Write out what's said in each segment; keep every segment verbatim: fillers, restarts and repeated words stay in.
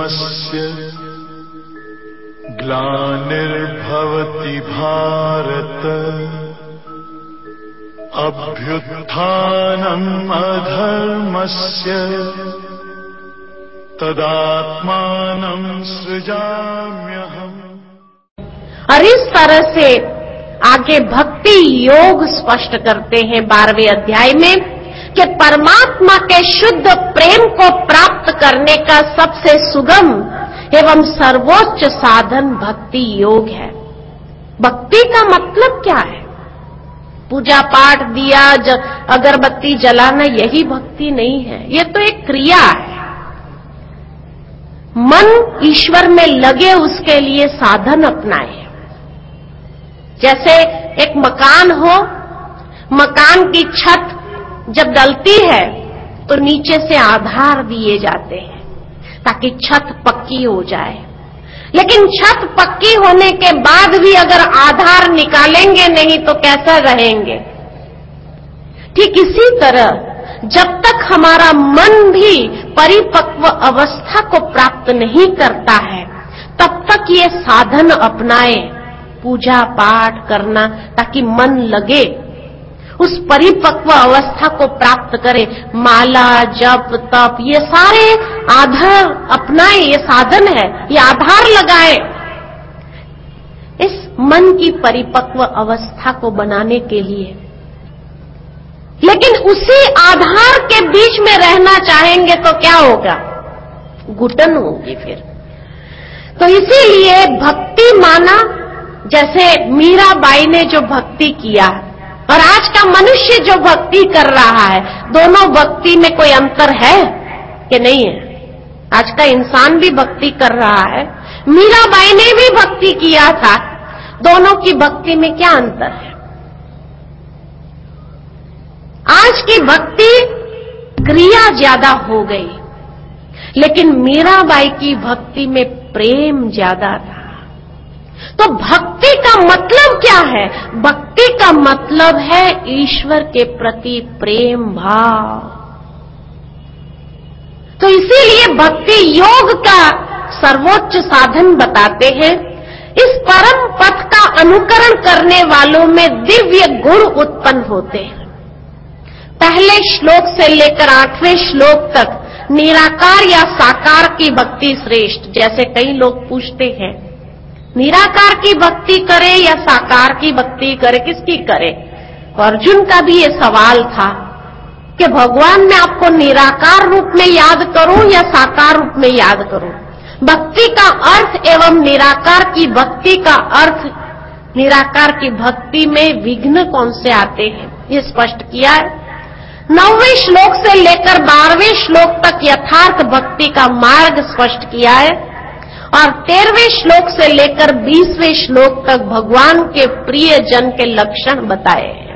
धर्मस्य ग्लानिर्भवति भारत अभ्युत्थानम् अधर्मस्य तदात्मानं सृजाम्यहम्। और इस तरह से आगे भक्ति योग स्पष्ट करते हैं बारहवें अध्याय में कि परमात्मा के शुद्ध प्रेम को प्राप्त करने का सबसे सुगम एवं सर्वोच्च साधन भक्ति योग है। भक्ति का मतलब क्या है? पूजा पाठ, दिया, अगरबत्ती जलाना यही भक्ति नहीं है। यह तो एक क्रिया है। मन ईश्वर में लगे, उसके लिए साधन अपनाए। जैसे एक मकान हो, मकान की छत जब डलती है तो नीचे से आधार दिए जाते हैं ताकि छत पक्की हो जाए। लेकिन छत पक्की होने के बाद भी अगर आधार निकालेंगे नहीं तो कैसा रहेंगे? ठीक इसी तरह जब तक हमारा मन भी परिपक्व अवस्था को प्राप्त नहीं करता है तब तक ये साधन अपनाए, पूजा पाठ करना ताकि मन लगे, उस परिपक्व अवस्था को प्राप्त करे। माला, जप, तप, ये सारे आधार अपनाए, ये साधन है, ये आधार लगाए इस मन की परिपक्व अवस्था को बनाने के लिए। लेकिन उसी आधार के बीच में रहना चाहेंगे तो क्या होगा? घुटन होगी फिर। तो इसीलिए भक्ति माना, जैसे मीराबाई ने जो भक्ति किया और आज का मनुष्य जो भक्ति कर रहा है, दोनों भक्ति में कोई अंतर है कि नहीं है? आज का इंसान भी भक्ति कर रहा है, मीराबाई ने भी भक्ति किया था। दोनों की भक्ति में क्या अंतर है? आज की भक्ति क्रिया ज्यादा हो गई, लेकिन मीराबाई की भक्ति में प्रेम ज्यादा था। तो भक्ति का मतलब क्या है? भक्ति का मतलब है ईश्वर के प्रति प्रेम भाव। तो इसीलिए भक्ति योग का सर्वोच्च साधन बताते हैं। इस परम पथ का अनुकरण करने वालों में दिव्य गुण उत्पन्न होते हैं। पहले श्लोक से लेकर आठवें श्लोक तक निराकार या साकार की भक्ति श्रेष्ठ। जैसे कई लोग पूछते हैं, निराकार की भक्ति करे या साकार की भक्ति करे, किसकी करे? अर्जुन का भी ये सवाल था कि भगवान मैं आपको निराकार रूप में याद करूं या साकार रूप में याद करूं? भक्ति का अर्थ एवं निराकार की भक्ति का अर्थ, निराकार की भक्ति में विघ्न कौन से आते हैं, ये स्पष्ट किया है। नौवें श्लोक से लेकर बारहवें श्लोक तक यथार्थ भक्ति का मार्ग स्पष्ट किया है और तेरहवें श्लोक से लेकर बीसवें श्लोक तक भगवान के प्रिय जन के लक्षण बताए हैं।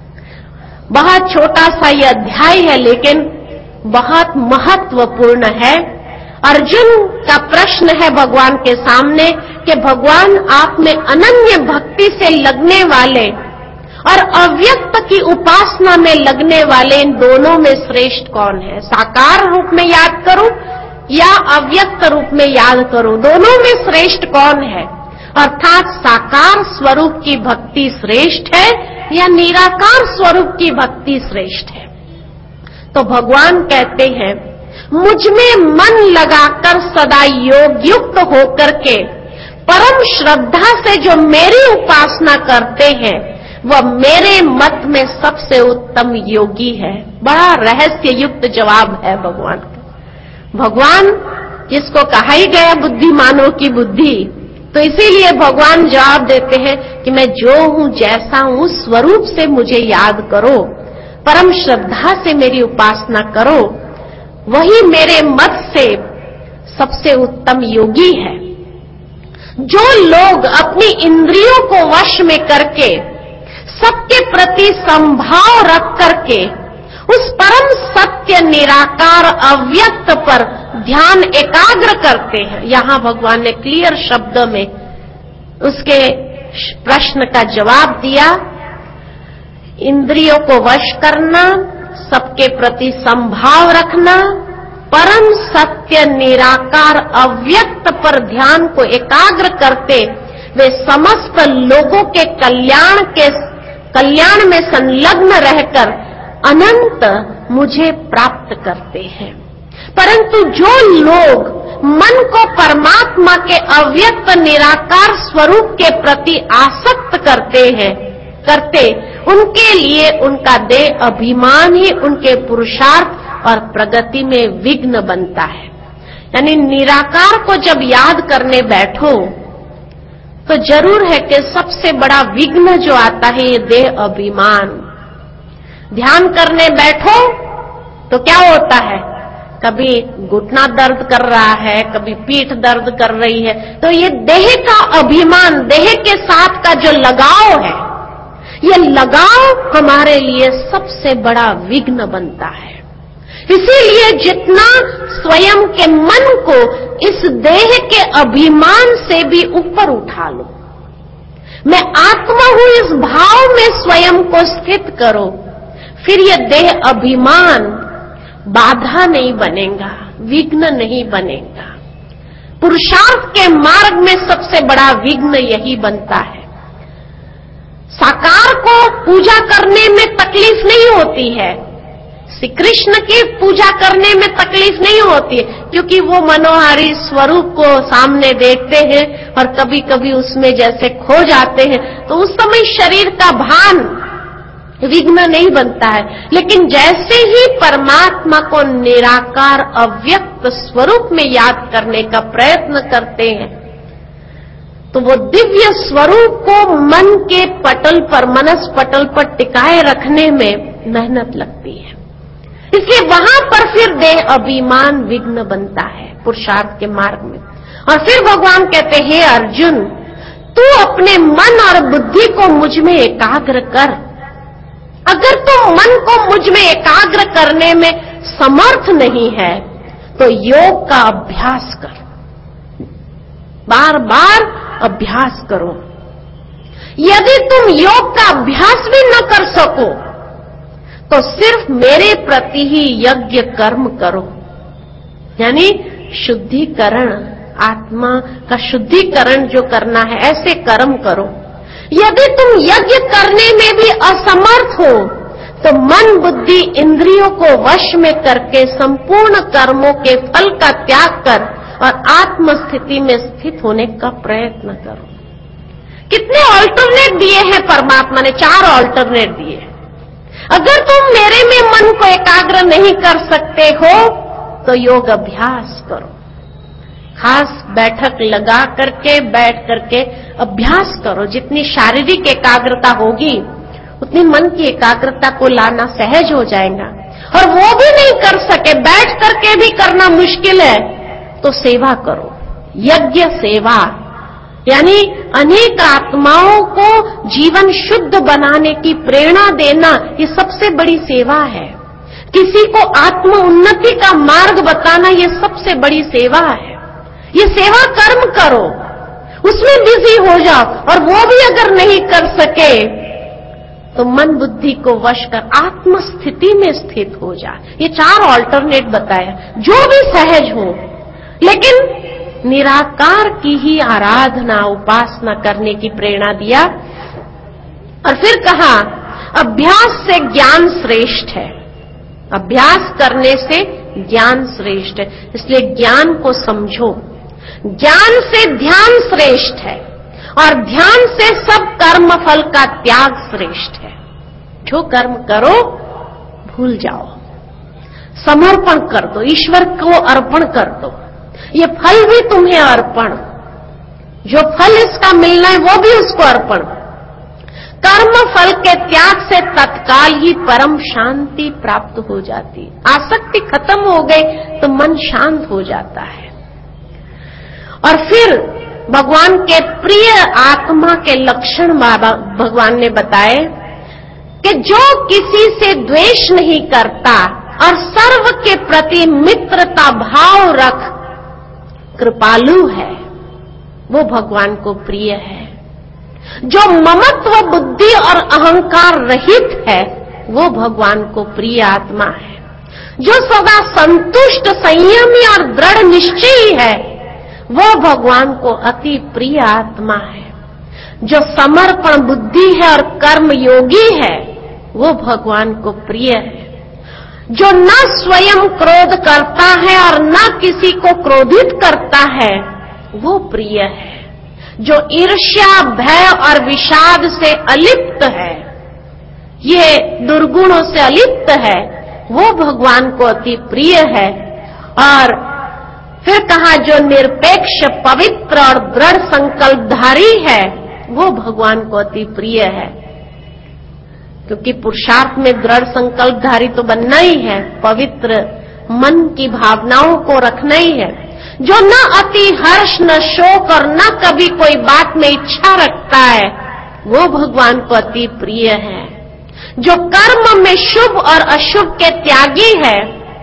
बहुत छोटा सा यह अध्याय है लेकिन बहुत महत्वपूर्ण है। अर्जुन का प्रश्न है भगवान के सामने कि भगवान आप में अनन्य भक्ति से लगने वाले और अव्यक्त की उपासना में लगने वाले इन दोनों में श्रेष्ठ कौन है? साकार रूप में याद करूं या अव्यक्त रूप में याद करूं? दोनों में श्रेष्ठ कौन है? अर्थात साकार स्वरूप की भक्ति श्रेष्ठ है या निराकार स्वरूप की भक्ति श्रेष्ठ है? तो भगवान कहते हैं, मुझ में मन लगाकर सदा योग युक्त होकर के परम श्रद्धा से जो मेरी उपासना करते हैं वह मेरे मत में सबसे उत्तम योगी है। बड़ा रहस्य युक्त जवाब है भगवान का। भगवान जिसको कहा ही गया बुद्धिमानों की बुद्धि, तो इसीलिए भगवान जवाब देते हैं कि मैं जो हूं, जैसा हूं, उस स्वरूप से मुझे याद करो, परम श्रद्धा से मेरी उपासना करो, वही मेरे मत से सबसे उत्तम योगी है। जो लोग अपनी इंद्रियों को वश में करके सबके प्रति संभाव रख करके उस परम सत्य निराकार अव्यक्त पर ध्यान एकाग्र करते हैं, यहां भगवान ने क्लियर शब्द में उसके प्रश्न का जवाब दिया। इंद्रियों को वश करना, सबके प्रति संभाव रखना, परम सत्य निराकार अव्यक्त पर ध्यान को एकाग्र करते वे समस्त लोगों के कल्याण के कल्याण में संलग्न रहकर अनंत मुझे प्राप्त करते हैं। परंतु जो लोग मन को परमात्मा के अव्यक्त निराकार स्वरूप के प्रति आसक्त करते हैं करते उनके लिए उनका देह अभिमान ही उनके पुरुषार्थ और प्रगति में विघ्न बनता है। यानी निराकार को जब याद करने बैठो तो जरूर है कि सबसे बड़ा विघ्न जो आता है ये देह अभिमान। ध्यान करने बैठो तो क्या होता है, कभी घुटना दर्द कर रहा है, कभी पीठ दर्द कर रही है, तो ये देह का अभिमान, देह के साथ का जो लगाव है, ये लगाव हमारे लिए सबसे बड़ा विघ्न बनता है। इसीलिए जितना स्वयं के मन को इस देह के अभिमान से भी ऊपर उठा लो, मैं आत्मा हूं इस भाव में स्वयं को स्थित करो, फिर ये देह अभिमान बाधा नहीं बनेगा, विघ्न नहीं बनेगा। पुरुषार्थ के मार्ग में सबसे बड़ा विघ्न यही बनता है। साकार को पूजा करने में तकलीफ नहीं होती है, श्री कृष्ण की पूजा करने में तकलीफ नहीं होती है, क्योंकि वो मनोहारी स्वरूप को सामने देखते हैं और कभी कभी उसमें जैसे खो जाते हैं, तो उस समय शरीर का भान विघ्न नहीं बनता है। लेकिन जैसे ही परमात्मा को निराकार अव्यक्त स्वरूप में याद करने का प्रयत्न करते हैं तो वो दिव्य स्वरूप को मन के पटल पर, मनस पटल पर टिकाए रखने में मेहनत लगती है। इसलिए वहां पर फिर देह अभिमान विघ्न बनता है पुरुषार्थ के मार्ग में। और फिर भगवान कहते हैं, हे अर्जुन, तू अपने मन और बुद्धि को मुझ में एकाग्र कर। अगर तू मन को मुझ में एकाग्र करने में समर्थ नहीं है तो योग का अभ्यास कर, बार बार अभ्यास करो। यदि तुम योग का अभ्यास भी न कर सको तो सिर्फ मेरे प्रति ही यज्ञ कर्म करो, यानी शुद्धिकरण, आत्मा का शुद्धिकरण जो करना है ऐसे कर्म करो। यदि तुम यज्ञ करने में भी असमर्थ हो तो मन बुद्धि इंद्रियों को वश में करके संपूर्ण कर्मों के फल का त्याग कर और आत्म स्थिति में स्थित होने का प्रयत्न करो। कितने ऑल्टरनेट दिए हैं परमात्मा ने, चार ऑल्टरनेट दिए। अगर तुम मेरे में मन को एकाग्र नहीं कर सकते हो तो योग अभ्यास करो, खास बैठक लगा करके बैठ करके अभ्यास करो। जितनी शारीरिक एकाग्रता होगी उतनी मन की एकाग्रता को लाना सहज हो जाएगा। और वो भी नहीं कर सके, बैठ करके भी करना मुश्किल है, तो सेवा करो, यज्ञ सेवा, यानी अनेक आत्माओं को जीवन शुद्ध बनाने की प्रेरणा देना, ये सबसे बड़ी सेवा है। किसी को आत्म उन्नति का मार्ग बताना, ये सबसे बड़ी सेवा है। ये सेवा कर्म करो, उसमें बिजी हो जाओ। और वो भी अगर नहीं कर सके तो मन बुद्धि को वश कर आत्म स्थिति में स्थित हो जा। ये चार ऑल्टरनेट बताया, जो भी सहज हो, लेकिन निराकार की ही आराधना उपासना करने की प्रेरणा दिया। और फिर कहा, अभ्यास से ज्ञान श्रेष्ठ है, अभ्यास करने से ज्ञान श्रेष्ठ है, इसलिए ज्ञान को समझो। ज्ञान से ध्यान श्रेष्ठ है और ध्यान से सब कर्म फल का त्याग श्रेष्ठ है। जो कर्म करो भूल जाओ, समर्पण कर दो, ईश्वर को अर्पण कर दो। ये फल भी तुम्हें अर्पण, जो फल इसका मिलना है वो भी उसको अर्पण। कर्म फल के त्याग से तत्काल ही परम शांति प्राप्त हो जाती। आसक्ति खत्म हो गई तो मन शांत हो जाता है। और फिर भगवान के प्रिय आत्मा के लक्षण भगवान ने बताए कि जो किसी से द्वेष नहीं करता और सर्व के प्रति मित्रता भाव रख कृपालु है, वो भगवान को प्रिय है। जो ममत्व बुद्धि और अहंकार रहित है वो भगवान को प्रिय आत्मा है। जो सदा संतुष्ट, संयमी और दृढ़ निश्चयी है, वो भगवान को अति प्रिय आत्मा है। जो समर्पण बुद्धि है और कर्म योगी है, वो भगवान को प्रिय है। जो न स्वयं क्रोध करता है और न किसी को क्रोधित करता है, वो प्रिय है। जो ईर्ष्या, भय और विषाद से अलिप्त है, ये दुर्गुणों से अलिप्त है, वो भगवान को अति प्रिय है। और फिर कहा जो निरपेक्ष, पवित्र और दृढ़ संकल्पधारी है, वो भगवान को अति प्रिय है। क्योंकि पुरुषार्थ में दृढ़ संकल्पधारी तो बनना ही है, पवित्र मन की भावनाओं को रखना ही है। जो न अति हर्ष, न शोक और न कभी कोई बात में इच्छा रखता है, वो भगवान को अति प्रिय है। जो कर्म में शुभ और अशुभ के त्यागी है,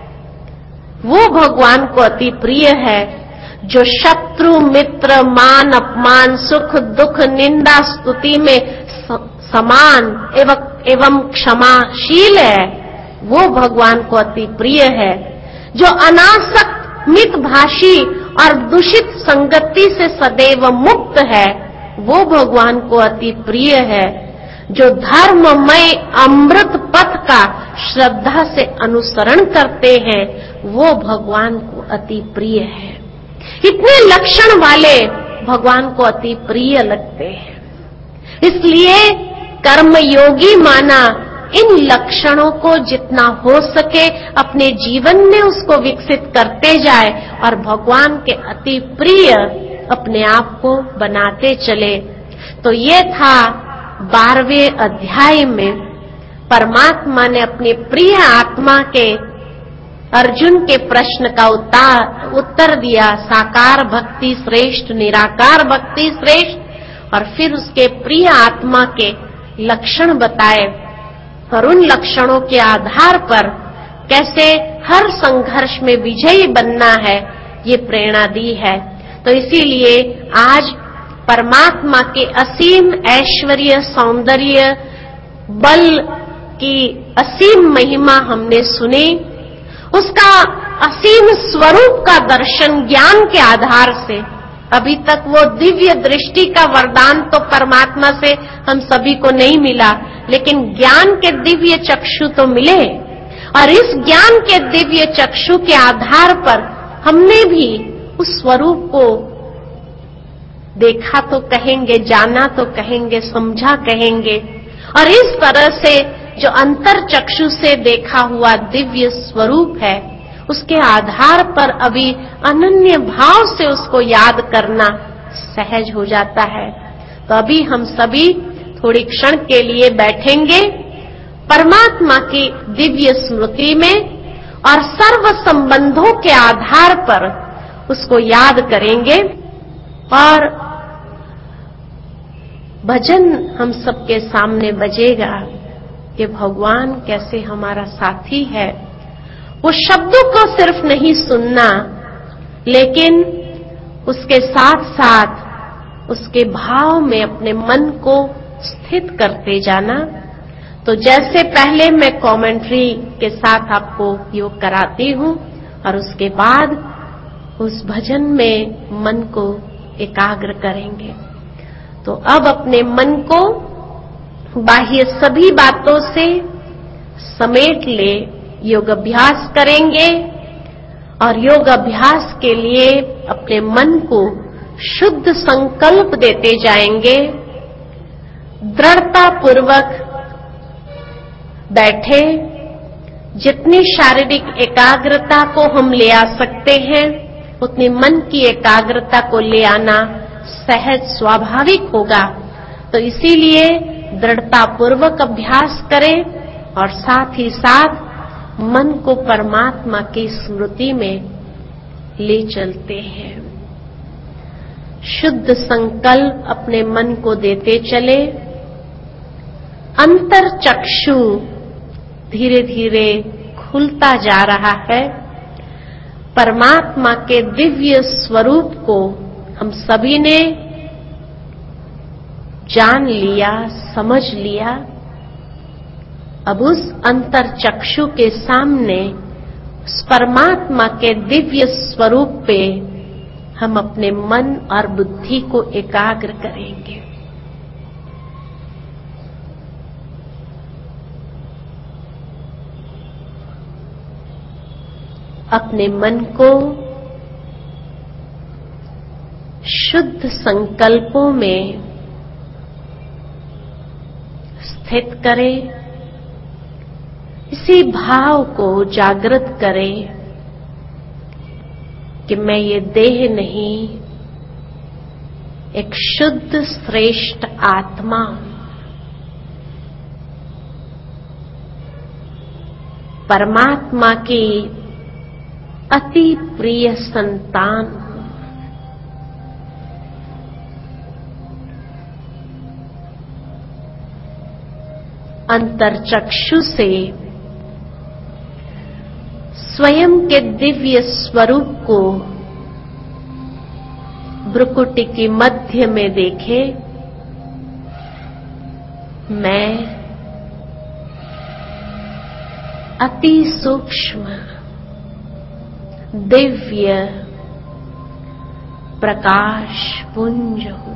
वो भगवान को अति प्रिय है। जो शत्रु, मित्र, मान, अपमान, सुख, दुख, निंदा, स्तुति में समान एवं एवं क्षमाशील है, वो भगवान को अति प्रिय है। जो अनासक्त, मितभाषी और दूषित संगति से सदैव मुक्त है, वो भगवान को अति प्रिय है। जो धर्ममय अमृत पथ का श्रद्धा से अनुसरण करते हैं, वो भगवान को अति प्रिय है। इतने लक्षण वाले भगवान को अति प्रिय लगते हैं। इसलिए कर्मयोगी माना इन लक्षणों को जितना हो सके अपने जीवन में उसको विकसित करते जाए और भगवान के अति प्रिय अपने आप को बनाते चले। तो ये था बारहवें अध्याय में परमात्मा ने अपने प्रिय आत्मा के अर्जुन के प्रश्न का उत्तर दिया, साकार भक्ति श्रेष्ठ, निराकार भक्ति श्रेष्ठ, और फिर उसके प्रिय आत्मा के लक्षण बताए और उन लक्षणों के आधार पर कैसे हर संघर्ष में विजयी बनना है, ये प्रेरणा दी है। तो इसीलिए आज परमात्मा के असीम ऐश्वर्य, सौंदर्य, बल की असीम महिमा हमने सुनी। उसका असीम स्वरूप का दर्शन ज्ञान के आधार से, अभी तक वो दिव्य दृष्टि का वरदान तो परमात्मा से हम सभी को नहीं मिला, लेकिन ज्ञान के दिव्य चक्षु तो मिले। और इस ज्ञान के दिव्य चक्षु के आधार पर हमने भी उस स्वरूप को देखा तो कहेंगे, जाना तो कहेंगे, समझा कहेंगे। और इस तरह से जो अंतर चक्षु से देखा हुआ दिव्य स्वरूप है, उसके आधार पर अभी अनन्य भाव से उसको याद करना सहज हो जाता है। तो अभी हम सभी थोड़ी क्षण के लिए बैठेंगे परमात्मा की दिव्य स्मृति में और सर्व संबंधों के आधार पर उसको याद करेंगे। और भजन हम सबके सामने बजेगा कि भगवान कैसे हमारा साथी है। वो शब्दों को सिर्फ नहीं सुनना, लेकिन उसके साथ साथ उसके भाव में अपने मन को स्थित करते जाना। तो जैसे पहले मैं कमेंट्री के साथ आपको योग कराती हूं और उसके बाद उस भजन में मन को एकाग्र करेंगे। तो अब अपने मन को बाह्य सभी बातों से समेट ले, योग अभ्यास करेंगे। और योग अभ्यास के लिए अपने मन को शुद्ध संकल्प देते जाएंगे। दृढ़ता पूर्वक बैठे, जितनी शारीरिक एकाग्रता को हम ले आ सकते हैं उतनी मन की एकाग्रता को ले आना सहज स्वाभाविक होगा। तो इसीलिए दृढ़ता पूर्वक अभ्यास करें और साथ ही साथ मन को परमात्मा की स्मृति में ले चलते हैं। शुद्ध संकल्प अपने मन को देते चले। अंतर चक्षु धीरे धीरे खुलता जा रहा है। परमात्मा के दिव्य स्वरूप को हम सभी ने जान लिया, समझ लिया। अब उस अंतर चक्षु के सामने उस परमात्मा के दिव्य स्वरूप पे हम अपने मन और बुद्धि को एकाग्र करेंगे। अपने मन को शुद्ध संकल्पों में स्थित करें। इसी भाव को जागृत करें कि मैं ये देह नहीं, एक शुद्ध श्रेष्ठ आत्मा, परमात्मा की अति प्रिय संतान, अंतरचक्षु से स्वयं के दिव्य स्वरूप को भ्रुकुटी की मध्य में देखे। मैं अति सूक्ष्म दिव्य प्रकाश पुंज हूं।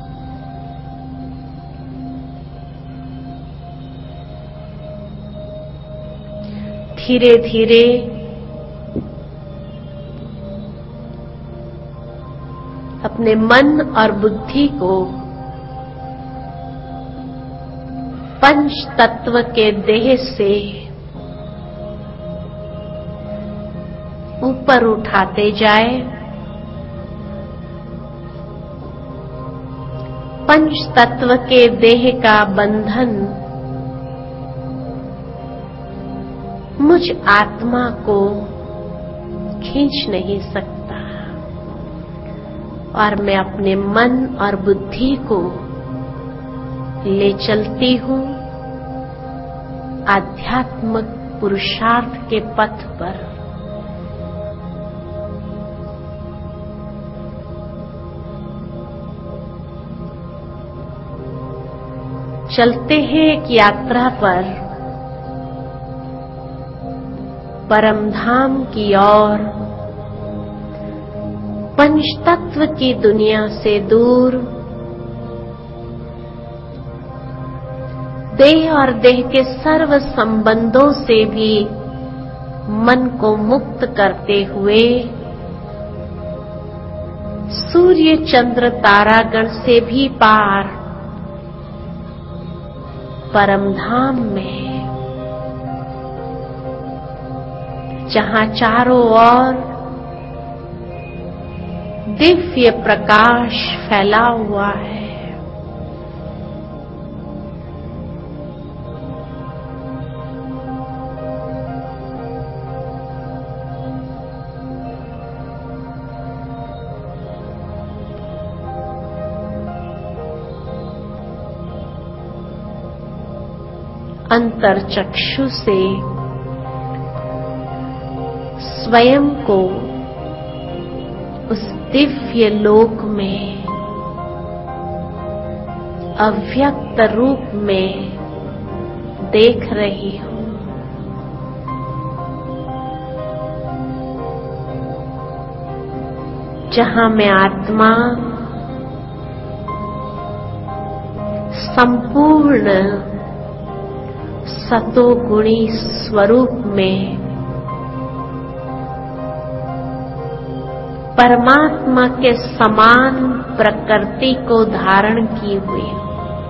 धीरे धीरे अपने मन और बुद्धि को पंच तत्व के देह से ऊपर उठाते जाए। पंच तत्व के देह का बंधन मुझ आत्मा को खींच नहीं सकता और मैं अपने मन और बुद्धि को ले चलती हूं आध्यात्मिक पुरुषार्थ के पथ पर। चलते हैं एक यात्रा पर परमधाम की ओर, पंचतत्व की दुनिया से दूर, देह और देह के सर्व संबंधों से भी मन को मुक्त करते हुए, सूर्य चंद्र तारागण से भी पार परमधाम में, जहां चारों ओर दिव्य प्रकाश फैला हुआ है। अंतरचक्षु से स्वयं को उस दिव्य लोक में अव्यक्त रूप में देख रही हूं। जहां मैं आत्मा संपूर्ण सतोगुणी स्वरूप में परमात्मा के समान प्रकृति को धारण की हुई हूं।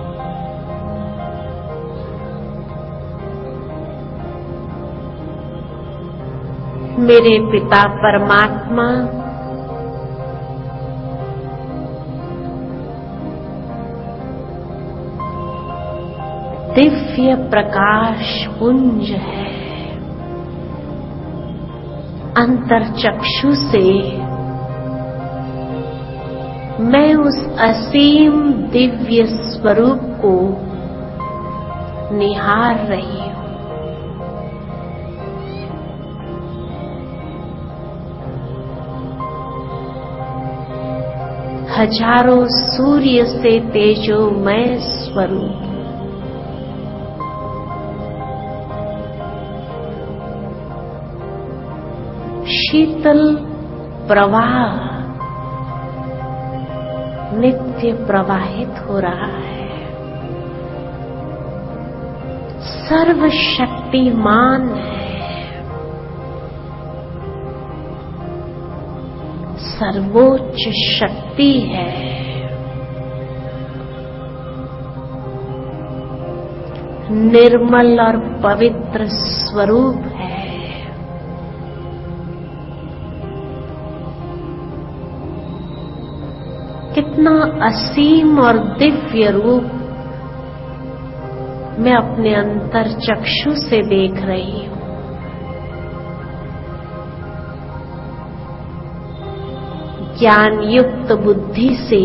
मेरे पिता परमात्मा दिव्य प्रकाश पुंज है। अंतरचक्षु से मैं उस असीम दिव्य स्वरूप को निहार रही हूं। हजारों सूर्य से तेजोमय स्वरूप, शीतल प्रवाह नित्य प्रवाहित हो रहा है। सर्वशक्तिमान है, सर्वोच्च शक्ति है, निर्मल और पवित्र स्वरूप है। कितना असीम और दिव्य रूप मैं अपने अंतर चक्षु से देख रही हूं। ज्ञान युक्त बुद्धि से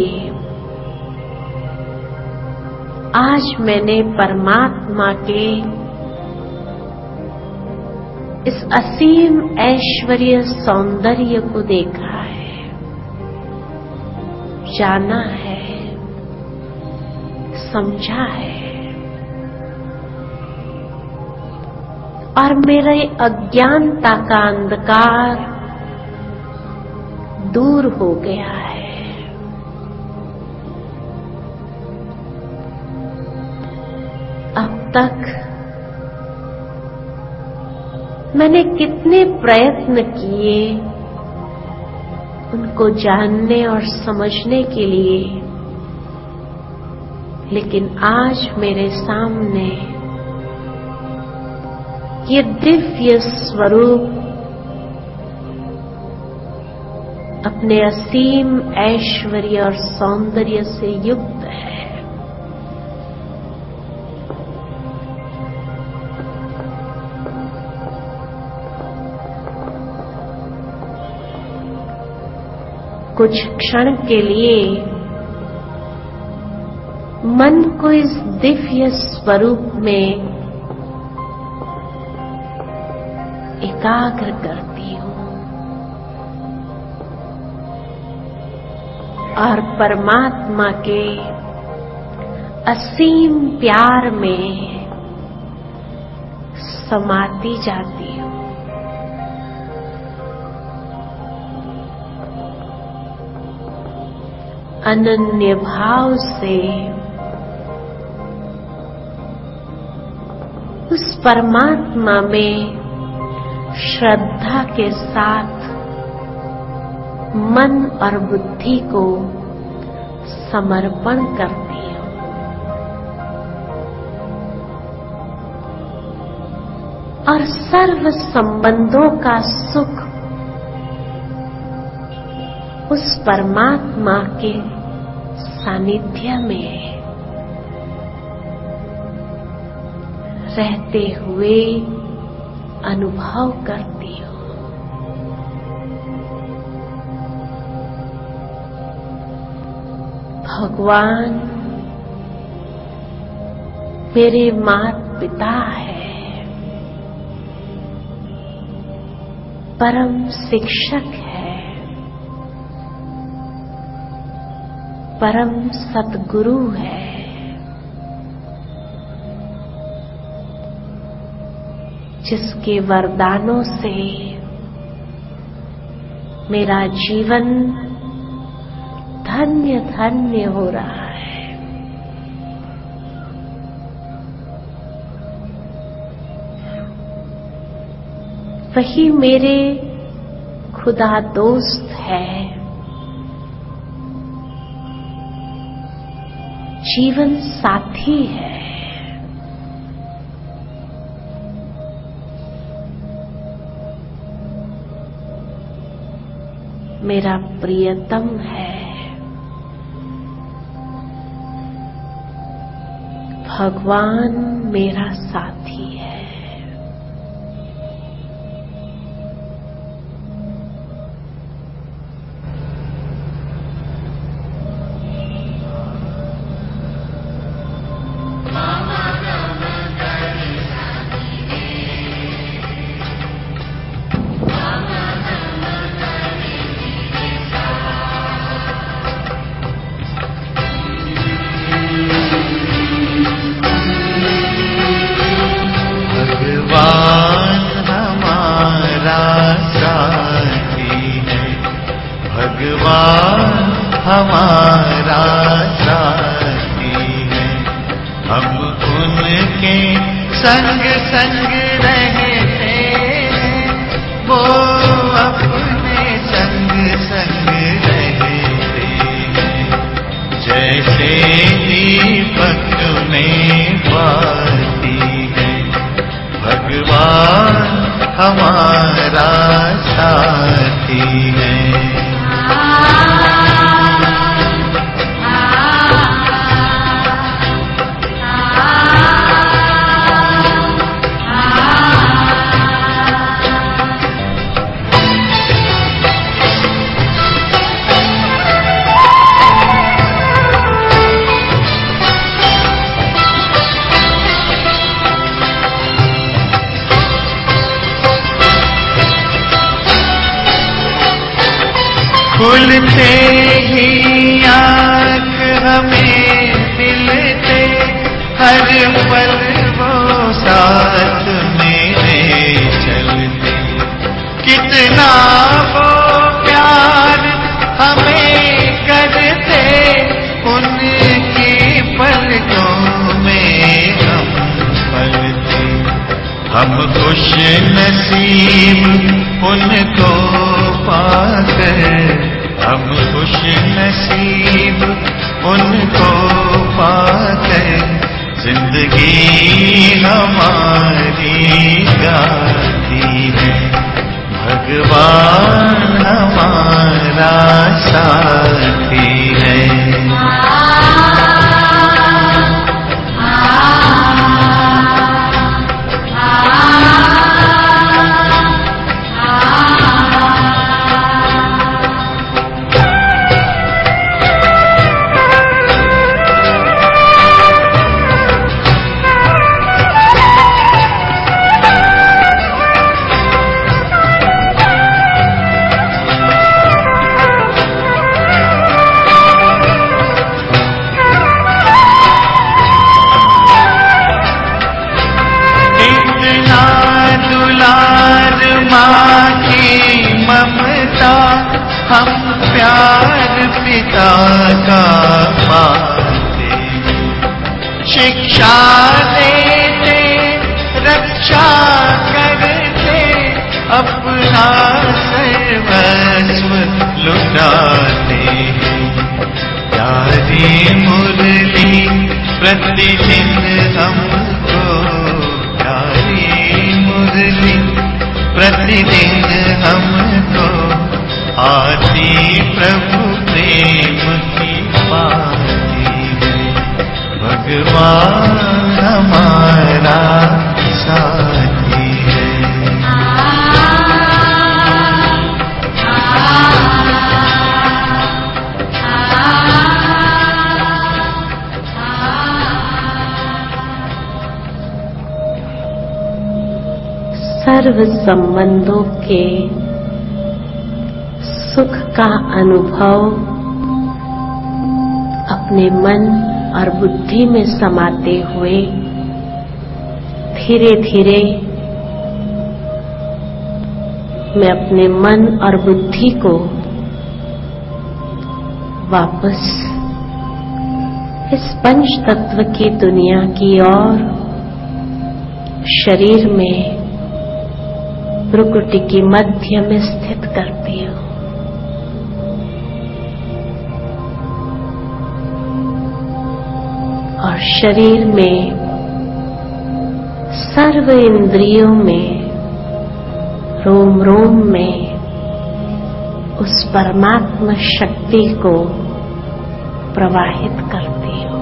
आज मैंने परमात्मा के इस असीम ऐश्वर्य सौंदर्य को देखा है, जाना है, समझा है और मेरे अज्ञानता का अंधकार दूर हो गया है। अब तक मैंने कितने प्रयत्न किए उनको जानने और समझने के लिए, लेकिन आज मेरे सामने ये दिव्य स्वरूप अपने असीम ऐश्वर्य और सौंदर्य से युक्त है। कुछ क्षण के लिए मन को इस दिव्य स्वरूप में एकाग्र करती हूं और परमात्मा के असीम प्यार में समाती जाती हूं। अनन्य भाव से उस परमात्मा में श्रद्धा के साथ मन और बुद्धि को समर्पण करती हूं और सर्व संबंधों का सुख उस परमात्मा के सानिध्य में रहते हुए अनुभव करती हूं। भगवान मेरे माता पिता है, परम शिक्षक है, परम सद्गुरु है। जिसके वरदानों से मेरा जीवन धन्य धन्य हो रहा है। वही मेरे खुदा दोस्त है, जीवन साथी है। मेरा प्रियतम है। भगवान मेरा साथी है। हमारा साथी है। हम उनके संग संग रहते हैं, वो अपने संग संग रहते हैं। जैसे दीपक में बाती है, भगवान हमारा साथी है। खुलते ही आँख हमें मिलते, हर पल वो साथ मेरे चलते। कितना वो प्यार हमें करते, उनकी पलकों में हम पलते। हम खुश नसीब उनको पाकर, हम खुश नसीब उनको पाकर, जिंदगी हमारी गाती है। भगवान हमारा साथी है। हम प्यार पिता का पाते, शिक्षा देते, रक्षा करते, अपना सर्वस्व लुटाते हैं। प्यारी मुरली प्रतिदिन हमको, प्यारी मुरली प्रतिदिन हमको, आती प्रभु प्रेम की पाती है। भगवान हमारा साथी है। सर्व संबंधों के सुख का अनुभव अपने मन और बुद्धि में समाते हुए धीरे धीरे मैं अपने मन और बुद्धि को वापस इस पंच तत्व की दुनिया की ओर शरीर में भ्रुकुटी की मध्य में स्थित करती हूं। और शरीर में सर्व इंद्रियों में रोम रोम में उस परमात्मा शक्ति को प्रवाहित करती हूं।